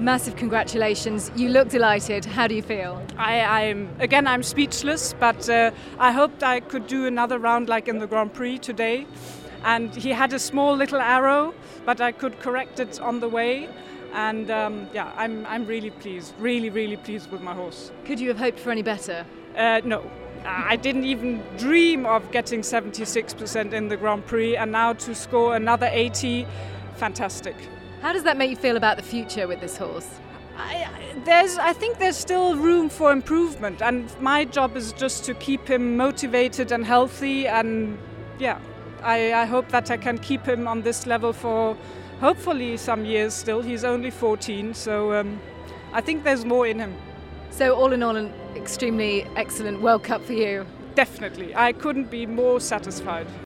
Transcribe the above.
Massive congratulations. You look delighted. How do you feel? I'm speechless, but I hoped I could do another round like in the Grand Prix today. And he had a small little arrow, but I could correct it on the way. And I'm really pleased, really pleased with my horse. Could you have hoped for any better? No. I didn't even dream of getting 76% in the Grand Prix, and now to score another 80, fantastic. How does that make you feel about the future with this horse? I think there's still room for improvement, and my job is just to keep him motivated and healthy, and I hope that I can keep him on this level for hopefully some years still. He's only 14, so I think there's more in him. So all in all, an extremely excellent World Cup for you. Definitely. I couldn't be more satisfied.